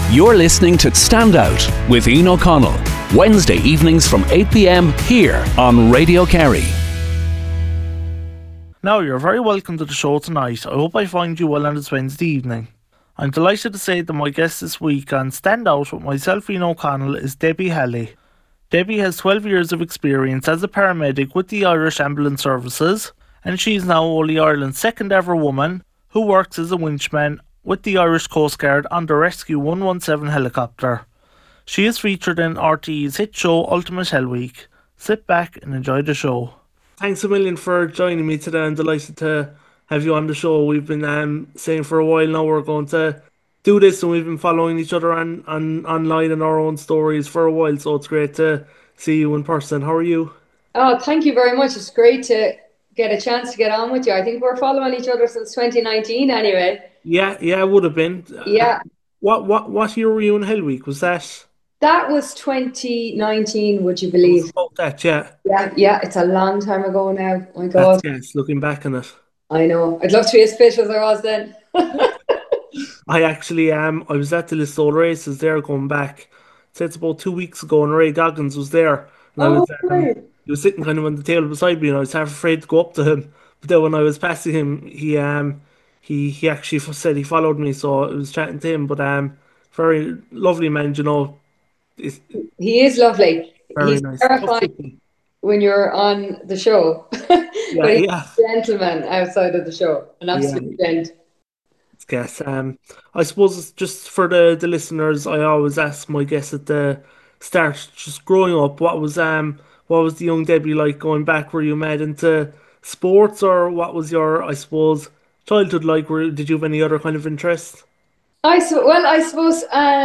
You're listening to Stand Out with Ian O'Connell, Wednesday evenings from 8 p.m. here on Radio Kerry. Now, you're very welcome to the show tonight. I hope I find you well on this Wednesday evening. I'm delighted to say that my guest this week on Stand Out with myself, Ian O'Connell, is Debbie Halley. Debbie has 12 years of experience as a paramedic with the Irish Ambulance Services, and she's now only Ireland's second ever woman who works as a winchman with the Irish Coast Guard on the Rescue 117 helicopter. She is featured in RTE's hit show Ultimate Hell Week. Sit back and enjoy the show. Thanks a million for joining me today. I'm delighted to have you on the show. We've been saying for a while now we're going to do this, and we've been following each other online and our own stories for a while, so it's great to see you in person. How are you? Oh, thank you very much. It's great to get a chance to get on with you. I think we're following each other since 2019 anyway. Yeah, it would have been. Yeah. What year were you in Hell Week? Was that? That was 2019, would you believe? About that, yeah. Yeah, it's a long time ago now. Oh my God. Yes, looking back on it. I know. I'd love to be as fit as I was then. I actually I was at the Listowel races there going back. Say it's about 2 weeks ago, and Ray Goggins was there. And Great. he was sitting kind of on the table beside me, and I was half afraid to go up to him. But then when I was passing him, he actually said he followed me, so I was chatting to him. But very lovely man, you know. He is lovely. He's Nice. terrifying when you're on the show. But he's a gentleman outside of the show. An absolute gent. Yes. I suppose just for the listeners, I always ask my guests at the start, just growing up, what was the young Debbie like going back? Were you mad into sports, or what was your, I suppose, childhood like? Did you have any other kind of interest? I suppose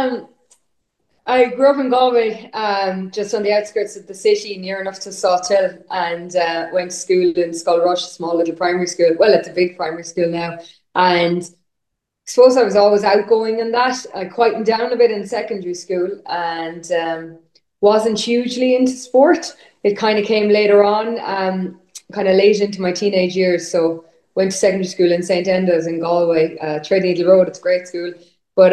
I grew up in Galway, just on the outskirts of the city, near enough to Sawtell, and went to school in Skullrush, a small little primary school. Well, it's a big primary school now, and I suppose I was always outgoing in that. I quietened down a bit in secondary school and wasn't hugely into sport. It kind of came later on, kind of late into my teenage years. So went to secondary school in St. Enda's in Galway, Threadneedle Road. It's a great school. But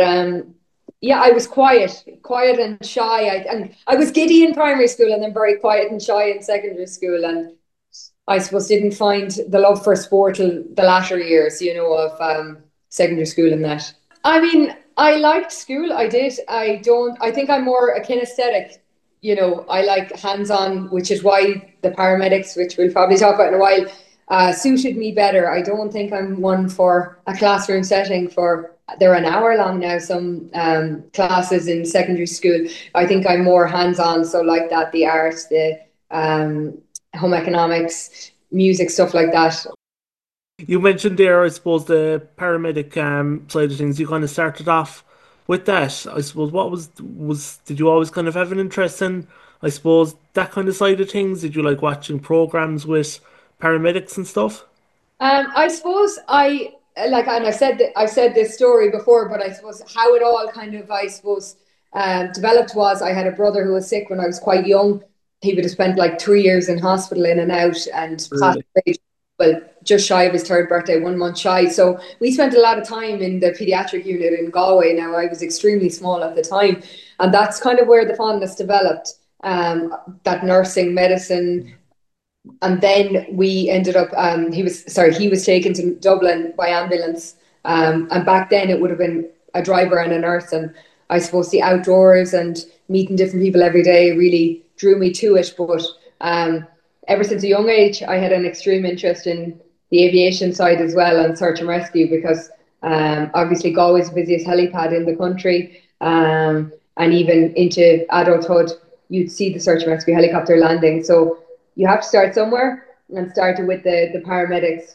I was quiet and shy. I was giddy in primary school and then very quiet and shy in secondary school. And I suppose didn't find the love for sport till the latter years, of secondary school and that. I mean, I liked school. I did. I think I'm more a kinesthetic. I like hands-on, which is why the paramedics, which we'll probably talk about in a while, suited me better. I don't think I'm one for a classroom setting they're an hour long now, some classes in secondary school. I think I'm more hands-on, so like that, the arts, the home economics, music, stuff like that. You mentioned there, I suppose, the paramedic side of things. You kind of started off with that. I suppose, did you always kind of have an interest in, I suppose, that kind of side of things? Did you like watching programs with paramedics and stuff? I suppose and I've said this story before, but I suppose how it all kind of, developed was I had a brother who was sick when I was quite young. He would have spent like 3 years in hospital in and out and passed away. Well, just shy of his third birthday, 1 month shy. So we spent a lot of time in the paediatric unit in Galway. Now, I was extremely small at the time, and that's kind of where the fondness developed, that nursing, medicine. And then we ended up, he was taken to Dublin by ambulance. And back then it would have been a driver and a nurse. And I suppose the outdoors and meeting different people every day really drew me to it. But ever since a young age, I had an extreme interest in the aviation side as well, and search and rescue, because obviously Galway's the busiest helipad in the country, and even into adulthood, you'd see the search and rescue helicopter landing. So you have to start somewhere, and started with the paramedics.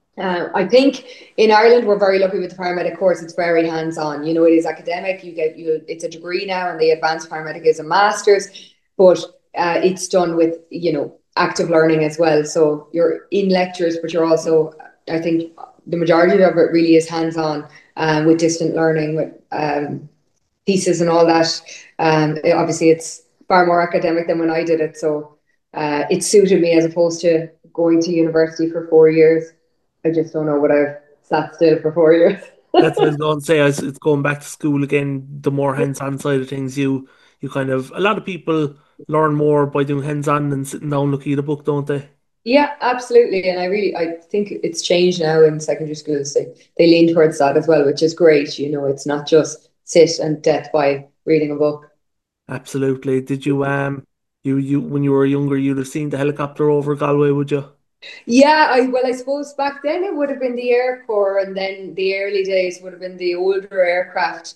I think in Ireland we're very lucky with the paramedic course. It's very hands-on. It is academic. It's a degree now, and the advanced paramedic is a master's, but it's done with active learning as well. So you're in lectures, but you're also, I think the majority of it really is hands-on, with distant learning, with thesis and all that. Obviously it's far more academic than when I did it. So it suited me as opposed to going to university for 4 years. I just don't know what I've sat still for 4 years. That's what I was going to say. It's going back to school again. The more hands-on side of things, you kind of a lot of people learn more by doing hands-on than sitting down looking at a book, don't they? Yeah, absolutely. And I think it's changed now in secondary schools. They lean towards that as well, which is great. It's not just sit and death by reading a book. Absolutely. Did you when you were younger, you'd have seen the helicopter over Galway, would you? Yeah, I suppose back then it would have been the Air Corps, and then the early days would have been the older aircraft.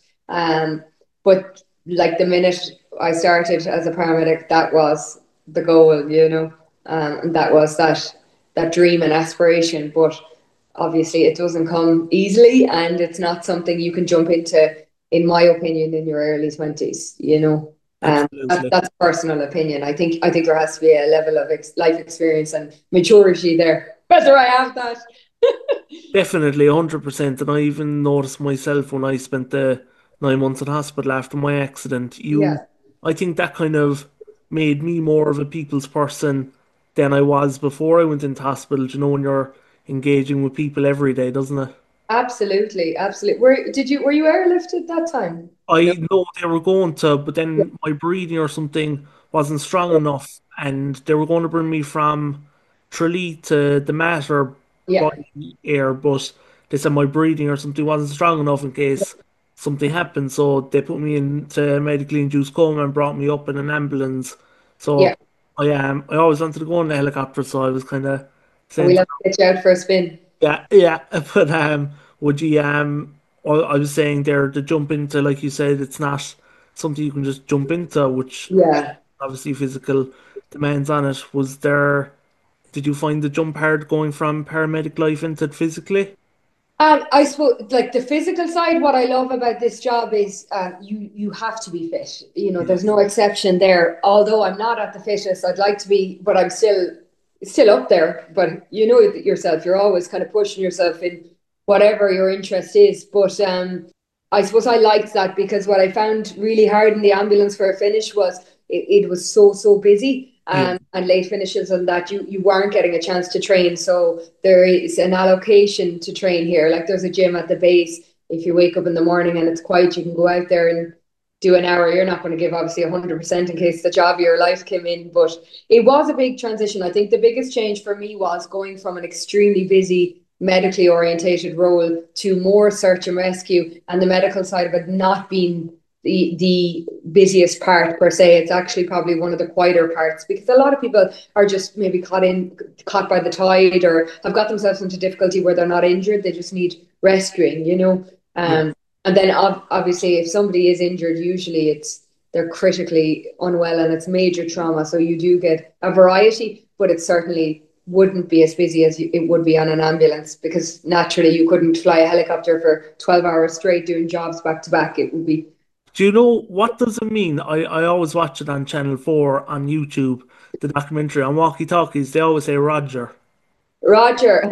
But like the minute I started as a paramedic, that was the goal. And that was that dream and aspiration. But obviously, it doesn't come easily, and it's not something you can jump into, in my opinion, in your early 20s. Absolutely. That's personal opinion. I think there has to be a level of life experience and maturity there. Whether I have that. Definitely, 100%. And I even noticed myself when I spent the 9 months in hospital after my accident. Yeah, I think that kind of made me more of a people's person than I was before I went into hospital. You know, when you're engaging with people every day, doesn't it? absolutely, absolutely. Were you airlifted that time? No. I know they were going to, but then my breathing or something wasn't strong enough, and they were going to bring me from Tralee to the Mater by Yeah, air, but they said my breathing or something wasn't strong enough in case something happened, so they put me into medically induced coma and brought me up in an ambulance. yeah. So I always wanted to go in the helicopter, so I was kind of And saying we'll have to get you out for a spin. yeah, yeah. But would you I was saying there to jump into, like you said, it's not something you can just jump into, which Yeah. obviously physical demands on it. Did you find the jump hard going from paramedic life into it physically? I suppose, like the physical side, what I love about this job is you have to be fit. There's Yes. no exception there. Although I'm not at the fittest, I'd like to be, but I'm still up there. But you know it yourself, you're always kind of pushing yourself in whatever your interest is. But I suppose I liked that because what I found really hard in the ambulance for a finish was it was so busy. Yeah. And late finishes and that you weren't getting a chance to train. So there is an allocation to train here. Like there's a gym at the base. If you wake up in the morning and it's quiet, you can go out there and do an hour. You're not going to give obviously 100% in case the job of your life came in, but it was a big transition. I think the biggest change for me was going from an extremely busy medically orientated role to more search and rescue, and the medical side of it not being the busiest part per se. It's actually probably one of the quieter parts because a lot of people are just maybe caught by the tide, or have got themselves into difficulty where they're not injured, they just need rescuing. Yeah. And then obviously if somebody is injured, usually they're critically unwell and it's major trauma, so you do get a variety, but it certainly wouldn't be as busy as it would be on an ambulance, because naturally you couldn't fly a helicopter for 12 hours straight doing jobs back to back. It would be Do you know what does it mean? I always watch it on Channel 4 on YouTube, the documentary on walkie-talkies. They always say Roger. Roger.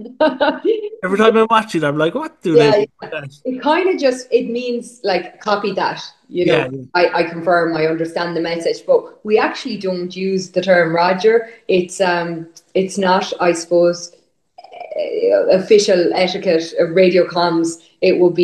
Every time I watch it, I'm like, what do they Yeah, mean by that? it kind of just it means like copy that. Yeah, I confirm, I understand the message, but we actually don't use the term Roger. It's not, I suppose, official etiquette of radio comms. It will be,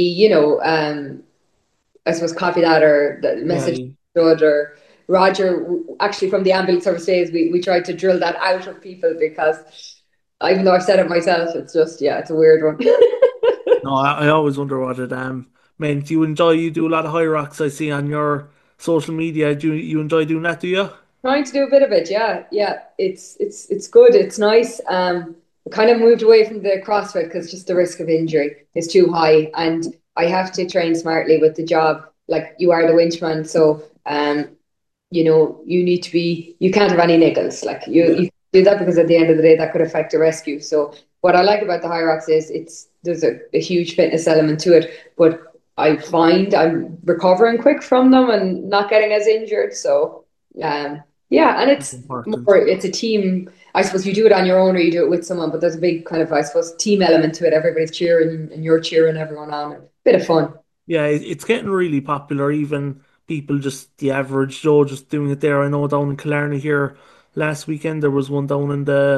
I suppose copy that, or the message yeah. stood, or Roger. Actually, from the ambulance service days, we tried to drill that out of people because even though I've said it myself, it's just, yeah, it's a weird one. No, I always wonder what it meant. You do a lot of high rocks I see on your social media. Do you enjoy doing that, do you? Trying to do a bit of it, yeah, yeah. It's good. It's nice. I kind of moved away from the CrossFit because just the risk of injury is too high, and I have to train smartly with the job. Like you are the winchman, so you need to be. You can't have any niggles. Like you do that because at the end of the day, that could affect a rescue. So what I like about the high rocks is there's a huge fitness element to it, but I find I'm recovering quick from them and not getting as injured. So yeah, and That's it's important. more, it's a team. I suppose you do it on your own or you do it with someone, but there's a big kind of, I suppose, team element to it. Everybody's cheering and you're cheering everyone on. Bit of fun. Yeah, it's getting really popular. Even people, just the average Joe, just doing it there. I know down in Killarney here last weekend there was one down in the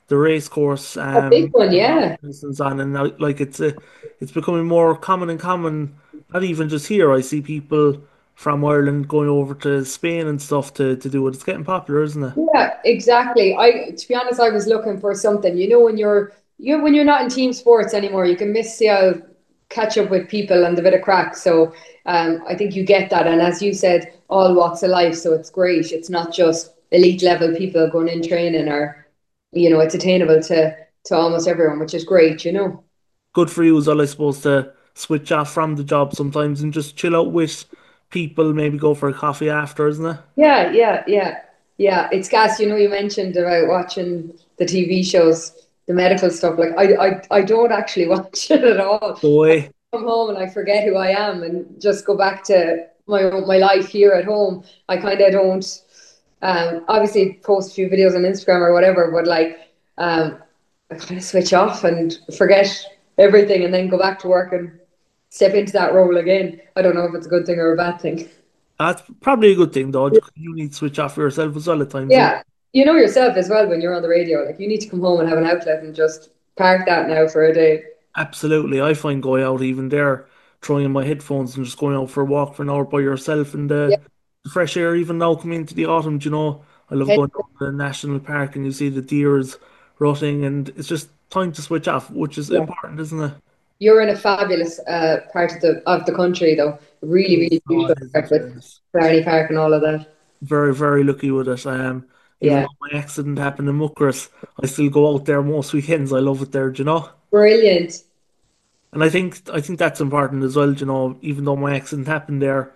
the race course A big one, yeah. lessons on, and now like it's becoming more common. Not even just here. I see people from Ireland going over to Spain and stuff to do it. It's getting popular, isn't it? Yeah, exactly. To be honest, I was looking for something. You know, when you're not in team sports anymore, you can miss the catch up with people and the bit of crack. So I think you get that. And as you said, all walks of life. So it's great. It's not just elite level people going in training, or it's attainable to almost everyone, which is great. Good for you as well, I suppose, to switch off from the job sometimes and just chill out with people. Maybe go for a coffee after, isn't it? Yeah, yeah, yeah, yeah. It's gas. You mentioned about watching the TV shows, the medical stuff. Like I don't actually watch it at all. Boy, Come home and I forget who I am and just go back to my life here at home. I kind of don't obviously post a few videos on Instagram or whatever, but like I kind of switch off and forget everything and then go back to work and step into that role again. I don't know if it's a good thing or a bad thing. that's probably a good thing though. You need to switch off for yourself as well at times. Yeah, you know yourself as well when you're on the radio. Like you need to come home and have an outlet and just park that now for a day. Absolutely. I find going out even there, throwing in my headphones and just going out for a walk for an hour by yourself in Yeah. the fresh air, even now coming into the autumn, I love Head- going down to the national park and you see the deers rutting and it's just time to switch off, which is yeah. important, isn't it? You're in a fabulous part of the country, though. Really, It is, really oh, beautiful it is in part with fairness. Blarney Park and all of that. Very, very lucky with it. Even Yeah, though my accident happened in Muckross, I still go out there most weekends. I love it there. brilliant. And I think that's important as well. Even though my accident happened there,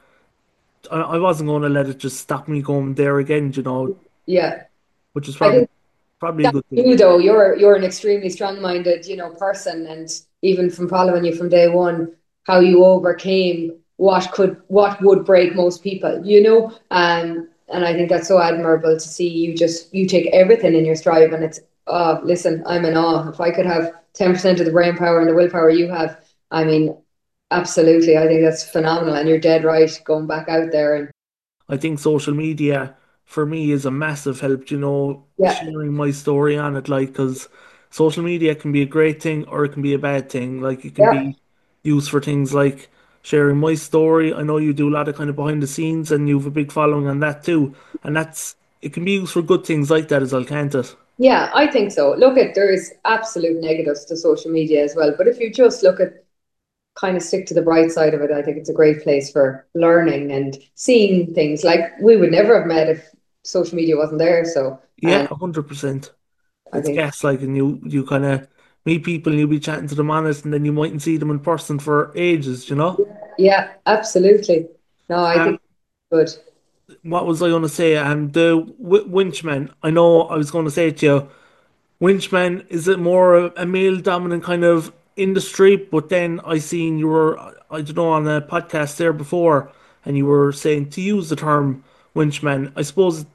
I wasn't going to let it just stop me going there again, Yeah, which is I probably think probably a that's good thing. you, though. You're an extremely strong-minded, person, and even from following you from day one, how you overcame what would break most people. And I think that's so admirable to see you take everything in your stride, and it's listen, I'm in awe. If I could have 10% of the brain power and the willpower you have, I mean, absolutely, I think that's phenomenal, and you're dead right going back out there and I think social media for me is a massive help, yeah, sharing my story on it, like, because social media can be a great thing or it can be a bad thing. Like, it can yeah. be used for things like sharing my story. I know you do a lot of kind of behind the scenes and you have a big following on that too. And it can be used for good things like that as well, can't it? Yeah, I think so. Look at there is absolute negatives to social media as well, but if you just look at kind of stick to the bright side of it, I think it's a great place for learning and seeing things like we would never have met if social media wasn't there. So, Yeah, 100%. I It's think gas like, and you kind of meet people and you'll be chatting to them on it, and then you mightn't see them in person for ages. yeah, absolutely. No, I Um, think good. what was I going to say? The Winchman. I know I was going to say to you, Winchman, is it more a male dominant kind of industry? But then I seen you were, I don't know, on a podcast there before, and you were saying to use the term Winchman. I suppose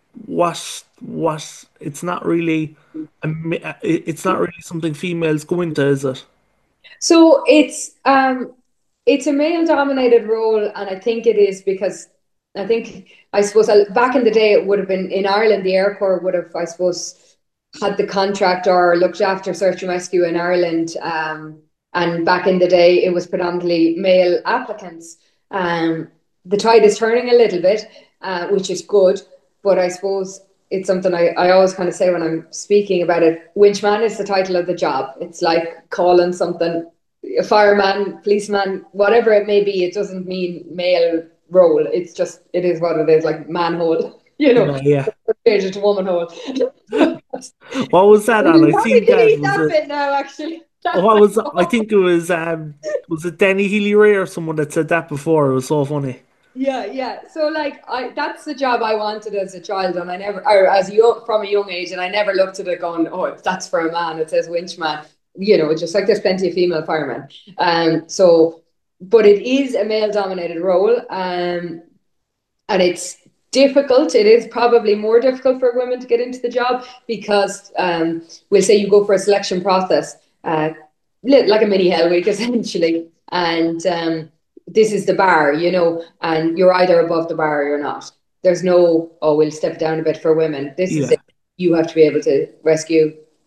what it's not really it's not really something females go into, is it? So it's a male dominated role, and I think it is because I suppose back in the day it would have been in Ireland the Air Corps would have I suppose had the contract or looked after search and rescue in Ireland. And back in the day, it was predominantly male applicants. The tide is turning a little bit, which is good. But I suppose it's something I always kind of say when I'm speaking about it. Winchman is the title of the job. It's like calling something a fireman, policeman, whatever it may be. It doesn't mean male role. It is what it is, like manhole, Yeah, yeah. change it to womanhole. What was that We on? can I probably seen that. delete Was that it? bit now, actually. What was? I think it was it Denny Healy Ray or someone that said that before. It was so funny. Yeah, yeah. So like that's the job I wanted as a child and I never or as young from a young age and I never looked at it going, oh, that's for a man, it says winchman. Just like there's plenty of female firemen. So but it is a male dominated role. And it's difficult. It is probably more difficult for women to get into the job because we'll say you go for a selection process, like a mini hell week essentially, and this is the bar, and you're either above the bar or you're not. There's no, oh, we'll step down a bit for women. This is Yeah, it. You have to be able to rescue.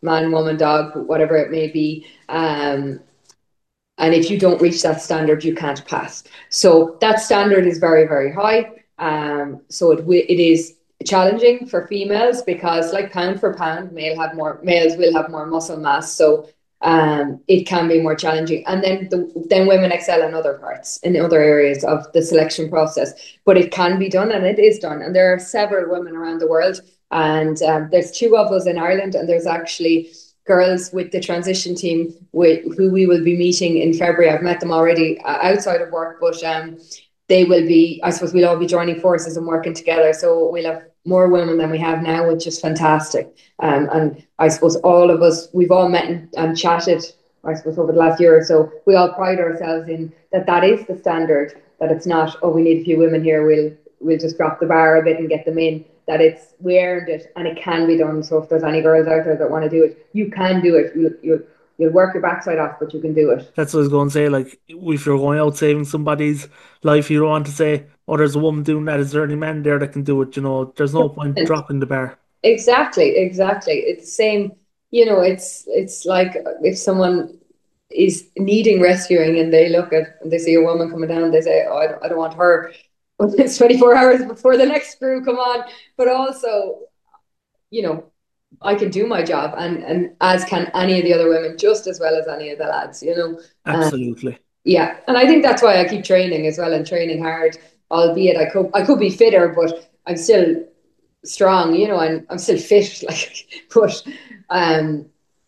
man, woman, dog, whatever it may be. And if you don't reach that standard, you can't pass. So that standard is very, very high. So it is challenging for females because, like pound for pound, males will have more muscle mass. So it can be more challenging. And then women excel in other parts, in other areas of the selection process. But it can be done, and it is done. And there are several women around the world. And there's two of us in Ireland, and there's actually girls with the transition team who we will be meeting in February. I've met them already outside of work, but they will be, I suppose we'll all be joining forces and working together. So we'll have more women than we have now, which is fantastic. And I suppose all of us, we've all met and chatted, I suppose, over the last year or so. We all pride ourselves in that is the standard, that it's not, oh, we need a few women here, we'll just drop the bar a bit and get them in. That we earned it and it can be done. So if there's any girls out there that want to do it, you can do it. You'll work your backside off, but you can do it. That's what I was going to say. Like, if you're going out saving somebody's life, you don't want to say, "Oh, there's a woman doing that. Is there any man there that can do it?" There's no point dropping the bar. Exactly. It's the same. It's like if someone is needing rescuing and they look at and they see a woman coming down, they say, "Oh, I don't want her." But it's 24 hours before the next crew come on. But also, you know, I can do my job, and as can any of the other women, just as well as any of the lads. Absolutely. Yeah, and I think that's why I keep training as well and training hard. Albeit I could be fitter, but I'm still strong. I'm still fit. Like, but um,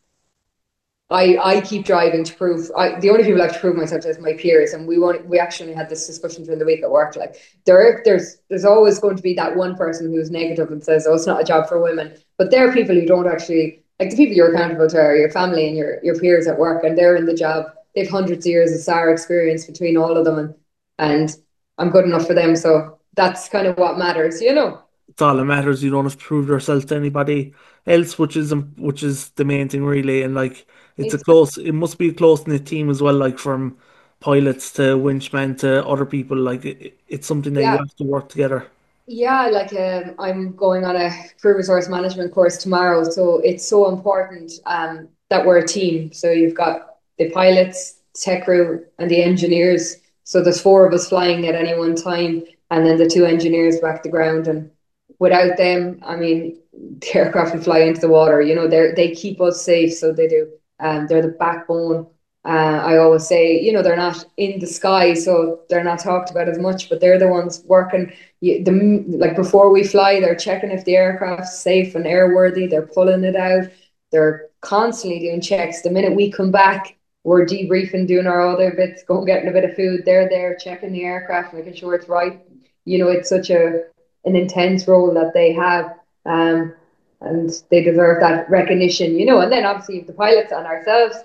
I keep driving to prove. The only people I have to prove myself to is my peers, and we actually had this discussion during the week at work. Like, there's always going to be that one person who's negative and says, "Oh, it's not a job for women." But there are people who don't actually, like, the people you're accountable to are your family and your peers at work, and they're in the job. They've hundreds of years of SAR experience between all of them, and I'm good enough for them. So that's kind of what matters. It's all that matters. You don't have to prove yourself to anybody else, which is the main thing, really. And like, it must be a close knit team as well. Like, from pilots to winchmen to other people. Like, it's something that you Yeah, have to work together. yeah, like I'm going on a crew resource management course tomorrow, so it's so important that we're a team. So you've got the pilots, tech crew, and the engineers. So there's four of us flying at any one time, and then the two engineers back the ground. And without them, I mean, the aircraft would fly into the water. They keep us safe, so they do. They're the backbone. I always say, they're not in the sky, so they're not talked about as much, but they're the ones working. Like, before we fly, they're checking if the aircraft's safe and airworthy. They're pulling it out. They're constantly doing checks. The minute we come back, we're debriefing, doing our other bits, going getting a bit of food. They're there checking the aircraft, making sure it's right. It's such an intense role that they have, and they deserve that recognition. And then obviously the pilots and ourselves,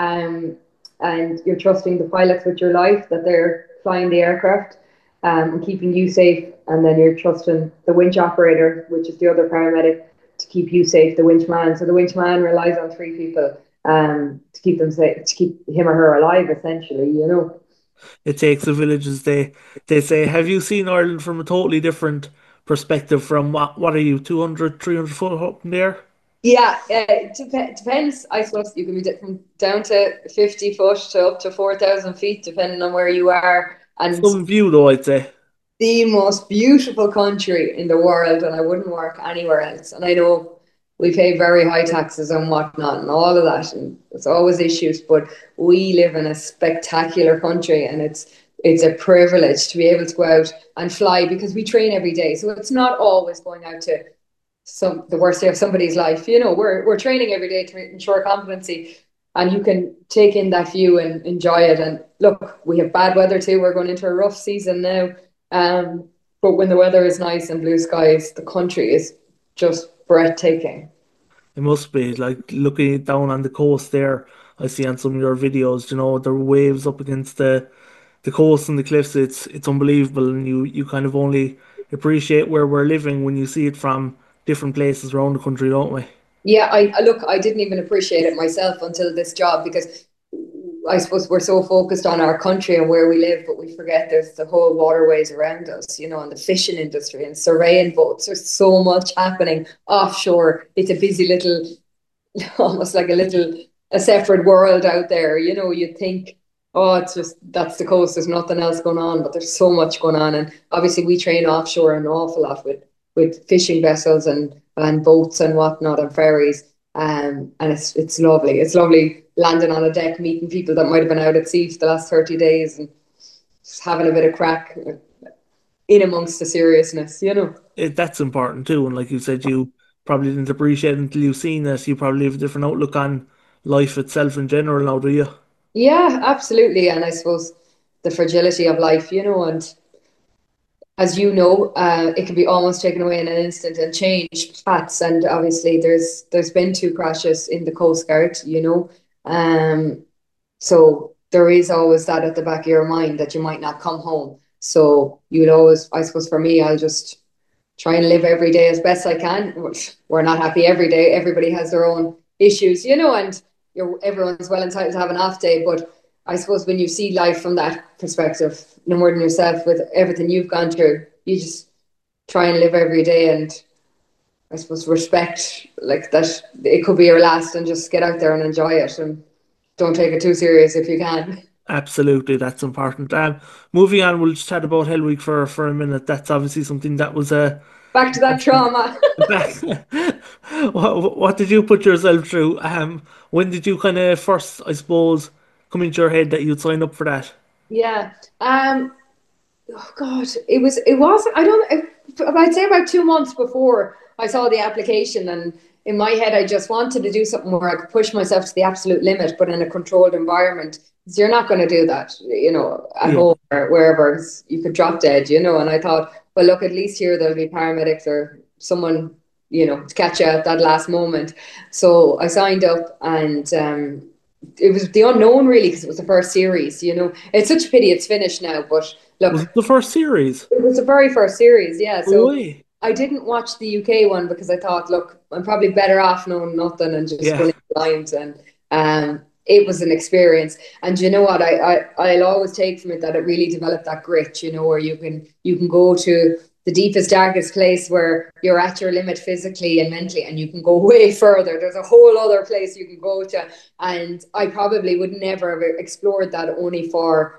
and you're trusting the pilots with your life, that they're flying the aircraft and keeping you safe. And then you're trusting the winch operator, which is the other paramedic, to keep you safe, the winch man. So the winch man relies on three people to keep them safe, to keep him or her alive, essentially. It takes a village, as they say. Have you seen Ireland from a totally different perspective from what are you, 200, 300 foot up in the air? Yeah, it depends. I suppose you can be from down to 50 foot to up to 4,000 feet, depending on where you are. And Some view, though, I'd say. the most beautiful country in the world, and I wouldn't work anywhere else. And I know we pay very high taxes and whatnot and all of that, and it's always issues, but we live in a spectacular country, and it's a privilege to be able to go out and fly because we train every day. So it's not always going out to the worst day of somebody's life. We're training every day to ensure competency, and you can take in that view and enjoy it. And look, we have bad weather too. We're going into a rough season now. But when the weather is nice and blue skies, the country is just breathtaking. It must be like looking down on the coast there. I see on some of your videos, the waves up against the coast and the cliffs. It's unbelievable, and you kind of only appreciate where we're living when you see it from different places around the country, don't we? Yeah, I look, I didn't even appreciate it myself until this job, because I suppose we're so focused on our country and where we live, but we forget there's the whole waterways around us, and the fishing industry and surveying boats. There's so much happening offshore. It's a busy little almost like a separate world out there. You know, you'd think, oh, it's just that's the coast. There's nothing else going on, but there's so much going on. And obviously, we train offshore an awful lot with fishing vessels and boats and whatnot and ferries. And it's lovely. It's lovely landing on a deck, meeting people that might have been out at sea for the last 30 days and just having a bit of crack in amongst the seriousness, you know. That's important too. And like you said, you probably didn't appreciate it until you've seen it. You probably have a different outlook on life itself in general now, do you? Yeah, absolutely. And I suppose the fragility of life, you know, and as you know, it can be almost taken away in an instant and change paths. And obviously, there's been two crashes in the Coast Guard, you know, so there is always that at the back of your mind that you might not come home. So you'll always, I suppose, for me, I'll just try and live every day as best I can. We're not happy every day. Everybody has their own issues, you know, and everyone's well entitled to have an off day. But I suppose when you see life from that perspective, no more than yourself, with everything you've gone through, you just try and live every day and I suppose respect like that it could be your last and just get out there and enjoy it and don't take it too serious if you can. Absolutely, that's important. Moving on, we'll just chat about Hell Week for a minute. That's obviously something that was Back to that trauma. back. What did you put yourself through? When did you kind of first, I suppose, come into your head that you'd sign up for that? Yeah. Oh God, it was I don't I'd say about 2 months before I saw the application and in my head I just wanted to do something where I could push myself to the absolute limit but in a controlled environment. So you're not going to do that, you know, at Yeah. home or wherever you could drop dead, you know. And I thought, well, look, at least here there'll be paramedics or someone, you know, to catch you at that last moment. So I signed up and it was the unknown really because it was the first series, you know. It's such a pity it's finished now, but Was look, it the first series? it was the very first series, yeah. Oh, So way. I didn't watch the UK one because I thought, look, I'm probably better off knowing nothing and just Yeah. going in blind. And it was an experience. And you know what? I'll always take from it that it really developed that grit, you know, where you can go to the deepest, darkest place where you're at your limit physically and mentally, and you can go way further. There's a whole other place you can go to. And I probably would never have explored that only for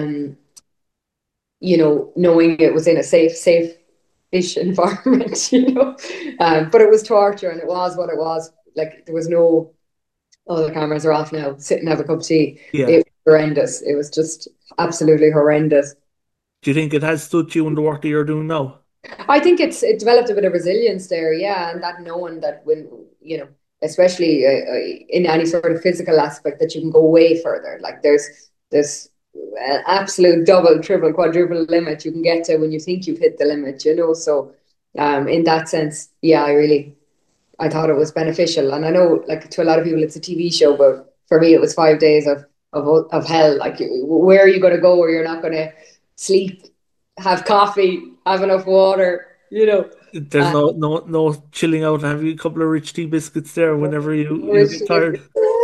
you know, knowing it was in a safe-ish environment, you know. But it was torture and it was what it was. Like there was no, oh, the cameras are off now, sit and have a cup of tea. Yeah. It was horrendous. It was just absolutely horrendous. Do you think it has stood you in the work that you're doing now? I think it developed a bit of resilience there, yeah, and that knowing that when, you know, especially in any sort of physical aspect, that you can go way further. Like there's an absolute double, triple, quadruple limit you can get to when you think you've hit the limit, you know. So, in that sense, yeah, I thought it was beneficial, and I know like to a lot of people it's a TV show, but for me it was 5 days of hell. Like, where are you going to go where you're not going to sleep, have coffee, have enough water, you know? There's Uh, no chilling out and having a couple of rich tea biscuits there whenever you get tired.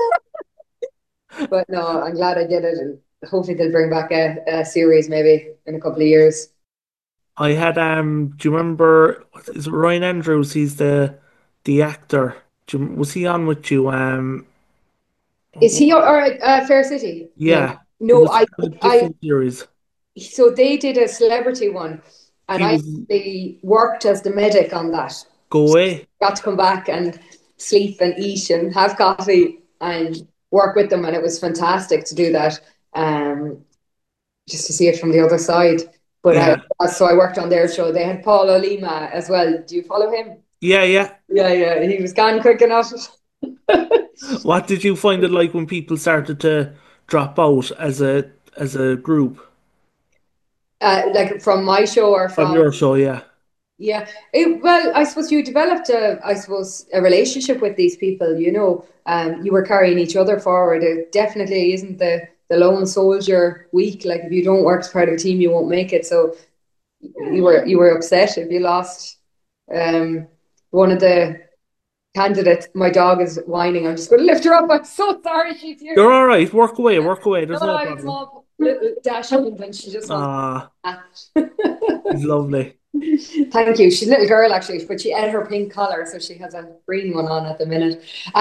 but no, I'm glad I did it, and hopefully they'll bring back a series maybe in a couple of years. I had do you remember is it Ryan Andrews? He's the actor. Was he on with you? Is he or Fair City? No, Yeah, it no. was I, kind of I. different series. So they did a celebrity one, and He I was actually worked as the medic on that. go away. Got to come back and sleep and eat and have coffee and work with them, and it was fantastic to do that. Um, just to see it from the other side. But Yeah, so I worked on their show. They had Paul Olima as well. Do you follow him? yeah. Yeah, yeah. He was gone quick enough. What did you find it like when people started to drop out as a group Like from my show or from from your show? Yeah, yeah. Well, I suppose you developed I suppose, a relationship with these people. You know, you were carrying each other forward. It definitely isn't the lone soldier week. Like if you don't work as part of a team, you won't make it. So you were upset if you lost um, one of the candidates. My dog is whining. I'm just going to lift her up. I'm so sorry she's here. you're all right. Work away, work away. No, There's no no, it's problem. small little dash and she just wants Ah, that. he's lovely. Thank you. She's a little girl actually, but she ate her pink collar, so she has a green one on at the minute.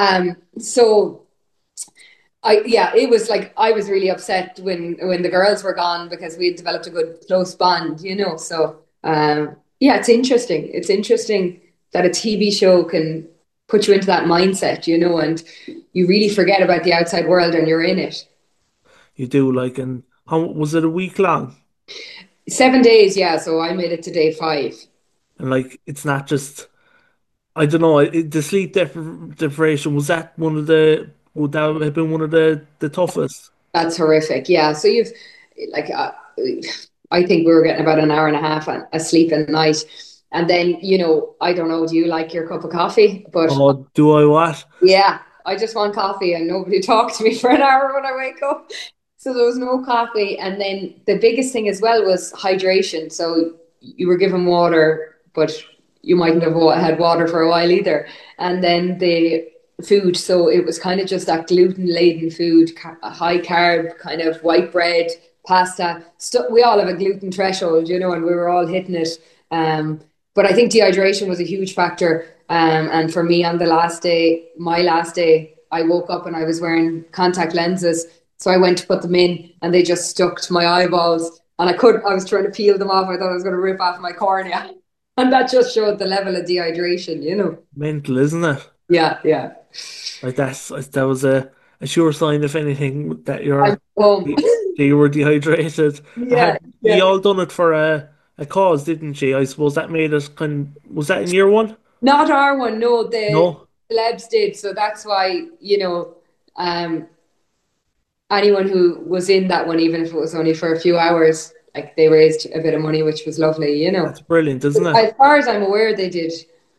So yeah, it was like I was really upset when the girls were gone because we had developed a good close bond, So yeah, it's interesting. It's interesting that a TV show can put you into that mindset, and you really forget about the outside world and you're in it. You do like, and how was it, a week long? 7 days, yeah. So I made it to day five. And like, it's not just, I don't know, the sleep deprivation, was that one of the, would that have been one of the toughest? That's horrific. Yeah. So you've like I think we were getting about an hour and a half asleep a night. And then, I don't know, do you like your cup of coffee? But Oh, do I what? yeah, I just want coffee and nobody talked to me for an hour when I wake up. So there was no coffee. And then the biggest thing as well was hydration. So you were given water, but you mightn't have had water for a while either. And then the food. So it was kind of just that gluten laden food, high carb, kind of white bread, pasta. We all have a gluten threshold, and we were all hitting it. But I think dehydration was a huge factor. And for me, on the last day, my last day, I woke up and I was wearing contact lenses. So I went to put them in and they just stuck to my eyeballs. And I was trying to peel them off. I thought I was going to rip off my cornea. And that just showed the level of dehydration. Mental, isn't it? Yeah, yeah. Like that was a sure sign, if anything, that I'm home. you were dehydrated. Yeah, Had yeah. we all done it for a cause, didn't she? I suppose that made us was that in year one? Not our one, no, the No? celebs did. So that's why, um, anyone who was in that one, even if it was only for a few hours, like they raised a bit of money, which was lovely. That's brilliant, isn't it? As far as I'm aware, they did.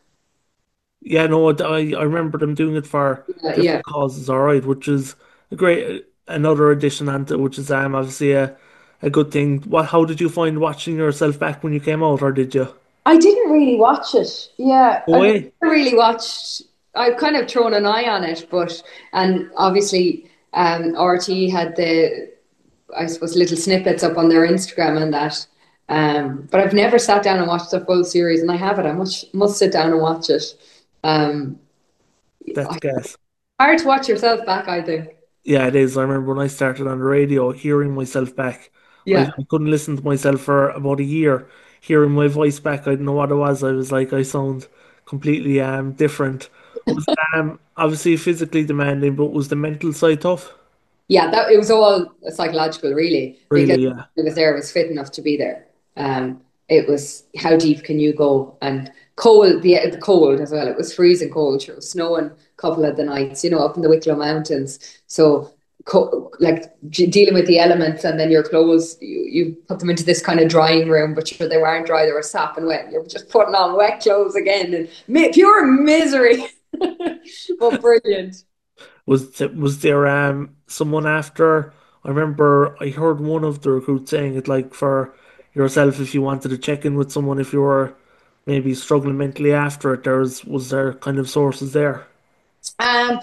Yeah, no, I remember them doing it for Yeah. different causes, all right, which is a great another addition onto, which is obviously a good thing. How did you find watching yourself back when you came out, or did you? I didn't really watch it. Yeah, Go I away? never really watched. I've kind of thrown an eye on it, and obviously, RT had I suppose, little snippets up on their Instagram and that. But I've never sat down and watched the full series, and I have it. I must sit down and watch it. Um, That's gas. Hard to watch yourself back, I think. Yeah, it is. I remember when I started on the radio, hearing myself back. I, Yeah. I couldn't listen to myself for about a year. Hearing my voice back, I didn't know what it was. I was like, I sound completely different. Was it obviously physically demanding, but was the mental side tough? Yeah, that it was all psychological, really, because Really, yeah. it was there, it was fit enough to be there. It was how deep can you go, and cold, the cold as well. It was freezing cold. Sure, it was snowing a couple of the nights, up in the Wicklow Mountains. So, like dealing with the elements, and then your clothes, you put them into this kind of drying room, but sure they weren't dry; they were sopping wet. You're just putting on wet clothes again, and pure misery, but brilliant. Was there someone after? I remember I heard one of the recruits saying it, like, for yourself, if you wanted to check in with someone, if you were maybe struggling mentally after it, was there kind of sources there? Um,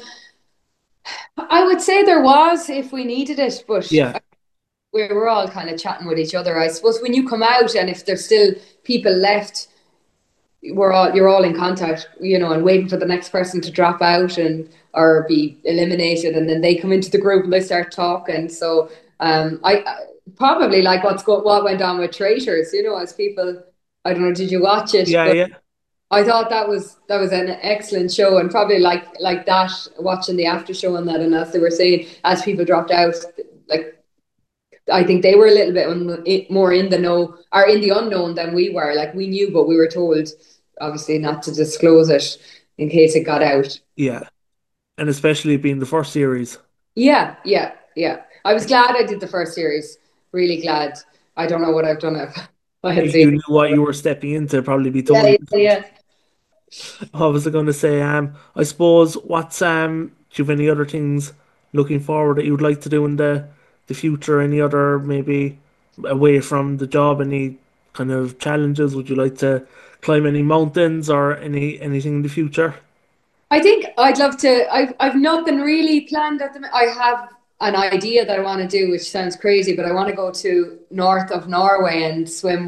I would say there was if we needed it, but Yeah, we were all kind of chatting with each other. I suppose when you come out and if there's still people left, you're all in contact, and waiting for the next person to drop out and or be eliminated, and then they come into the group and they start talking. So I probably like what went on with Traitors, as people. I don't know. Did you watch it? yeah, But yeah. I thought that was an excellent show, and probably like that watching the after show on that, and as they were saying, as people dropped out, like I think they were a little bit more in the know or in the unknown than we were. Like we knew, but we were told obviously not to disclose it in case it got out. Yeah, and especially being the first series, Yeah, yeah, yeah. I was glad I did the first series. Really glad. I don't know what I've done if I had seen you it. knew what you were stepping into. Probably be Yeah, totally yeah, different. yeah. What was I going to say? I suppose what's do you have any other things looking forward that you would like to do in the future? Any other maybe away from the job? Any kind of challenges? Would you like to climb any mountains or anything in the future? I think I'd love to. I've nothing really planned at the minute. I have an idea that I want to do, which sounds crazy, but I want to go to north of Norway and swim with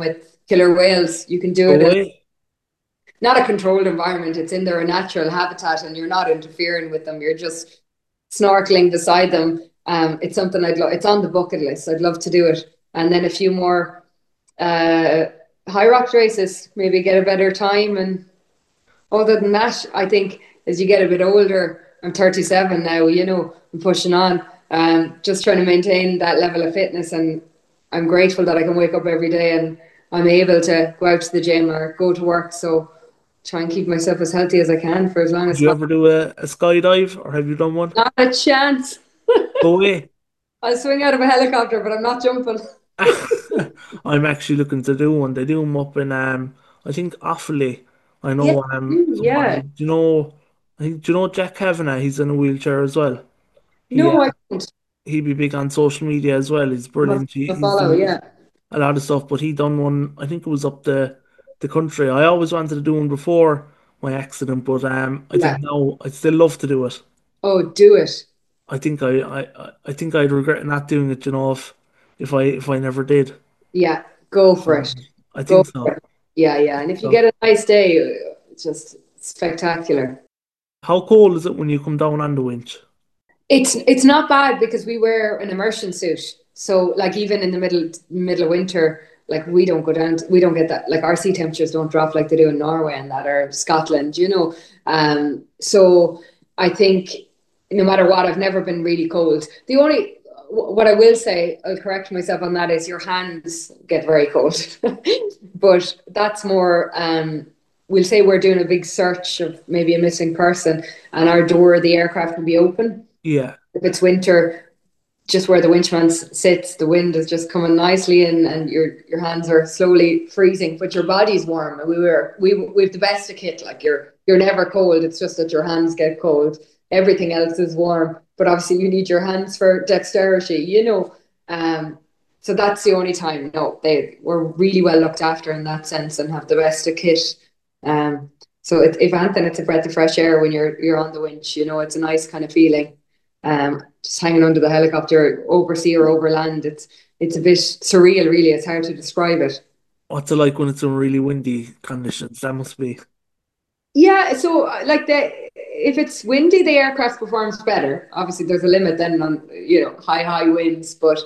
Killer whales, you can do No it in way. not a controlled environment. It's in their natural habitat, and you're not interfering with them. You're just snorkeling beside them. It's something I'd love. It's on the bucket list. I'd love to do it, and then a few more uh, high rock races. Maybe get a better time. And other than that, I think as you get a bit older, I'm 37 now. I'm pushing on. Just trying to maintain that level of fitness, and I'm grateful that I can wake up every day and I'm able to go out to the gym or go to work. So try and keep myself as healthy as I can for as long Would as you possible. ever do a skydive, or have you done one? Not a chance. No way. I'll swing out of a helicopter, but I'm not jumping. I'm actually looking to do one. They do them up in I think Offaly. I Yeah, know somebody. yeah. Do you know Jack Kavanagh? He's in a wheelchair as well. He No, I don't. he'd be big on social media as well. He's Must brilliant. He's follow. done Yeah, a lot of stuff, but he done one. I think it was up the country. I always wanted to do one before my accident, but I yeah. think now I'd still love to do it. Oh, do it. I think I'd regret not doing it, if I never did. Yeah, go for it. I Go think for so. it. Yeah, yeah. And if you So, get a nice day, it's just spectacular. how cold is it when you come down on the winch? It's not bad because we wear an immersion suit. So like even in the middle of winter, like we don't go down, we don't get that. Like our sea temperatures don't drop like they do in Norway and that or Scotland. So I think no matter what, I've never been really cold. The only what I will say, I'll correct myself on that, is your hands get very cold, but that's more. We'll say we're doing a big search of maybe a missing person, and our door of the aircraft will be open. Yeah, If it's winter, just where the winchman sits, the wind is just coming nicely in, and your hands are slowly freezing, but your body's warm. And we've the best of kit. Like you're never cold. It's just that your hands get cold. Everything else is warm, but obviously you need your hands for dexterity. So that's the only time. No, they were really well looked after in that sense and have the best of kit. So if anything, it's a breath of fresh air when you're on the winch. It's a nice kind of feeling. Just hanging under the helicopter over sea or over land. It's a bit surreal, really. It's hard to describe it. what's it like when it's in really windy conditions? That must be. Yeah, so like if it's windy, the aircraft performs better. Obviously, there's a limit then on high winds, but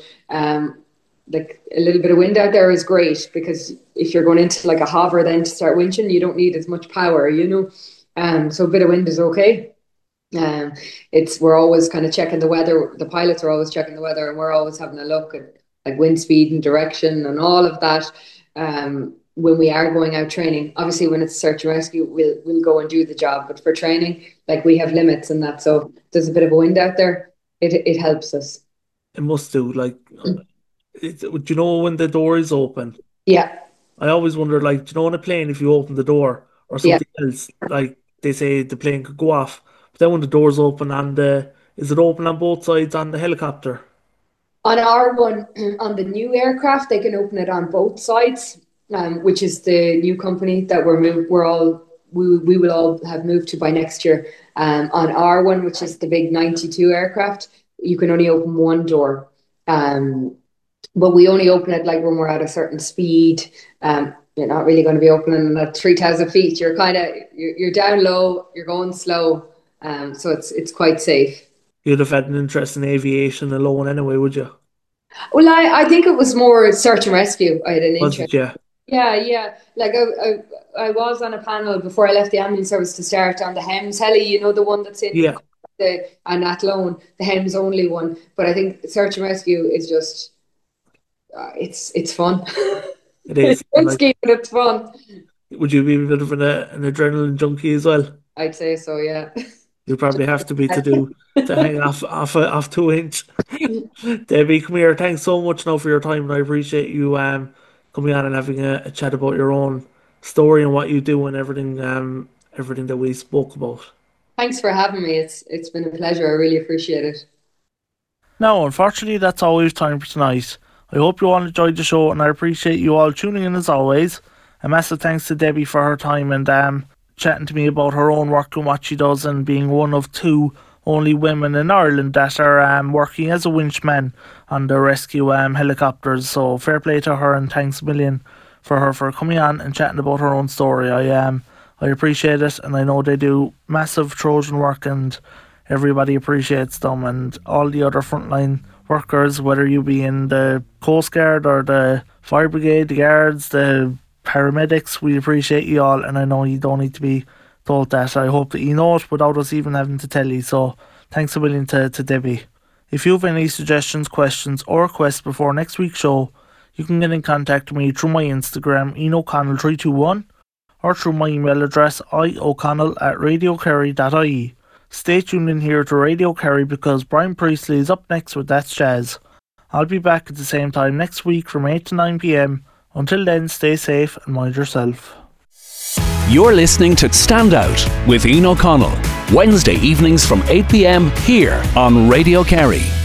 like a little bit of wind out there is great because if you're going into like a hover then to start winching, you don't need as much power. So a bit of wind is okay. Um, we're always kind of checking the weather. The pilots are always checking the weather, and we're always having a look at like wind speed and direction and all of that. When we are going out training, obviously when it's search and rescue, we'll go and do the job. But for training, like we have limits and that. So if there's a bit of a wind out there, it helps us. It must do. Like, do you know when the door is open? Yeah, I always wonder, like, do you know on a plane if you open the door or yeah. something else, like they say the plane could go off, but then when the door's open is it open on both sides on the helicopter? On our one, on the new aircraft, they can open it on both sides, which is the new company that we will all have moved to by next year. On our one, which is the big 92 aircraft, you can only open one door. But we only open it like when we're at a certain speed. You're not really going to be opening at 3,000 feet. You're down low, you're going slow. So it's quite safe. You'd have had an interest in aviation alone anyway, would you? Well, I think it was more search and rescue. I had an Was interest. it? Yeah. Yeah, yeah. Like I was on a panel before I left the ambulance service to start on the HEMS heli, the one that's in Yeah, and Athlone, the HEMS only one. But I think search and rescue is just it's fun. it It's is. And like, risky, but it's fun. would you be a bit of an adrenaline junkie as well? I'd say so, yeah. You probably have to be to hang off 2 inch. Debbie, come here. Thanks so much now for your time, and I appreciate you coming on and having a chat about your own story and what you do and everything that we spoke about. Thanks for having me. It's been a pleasure. I really appreciate it. Now, unfortunately, that's all we've time for tonight. I hope you all enjoyed the show, and I appreciate you all tuning in as always. A massive thanks to Debbie for her time and chatting to me about her own work and what she does, and being one of two only women in Ireland that are working as a winchman on the rescue helicopters. So fair play to her, and thanks a million for her for coming on and chatting about her own story. I appreciate it, and I know they do massive Trojan work, and everybody appreciates them, and all the other frontline workers, whether you be in the Coast Guard or the Fire Brigade, the Guards, the paramedics, we appreciate you all, and I know you don't need to be told that. I hope that you know it without us even having to tell you, so thanks a million to Debbie. If you have any suggestions, questions or requests before next week's show, you can get in contact with me through my Instagram, IanO'Connell321, or through my email address, ioconnell@radiokerry.ie. Stay tuned in here to Radio Kerry because Brian Priestley is up next with That's Jazz. I'll be back at the same time next week from 8 to 9 p.m. Until then, stay safe and mind yourself. You're listening to Stand Out with Ian O'Connell, Wednesday evenings from 8 p.m. here on Radio Kerry.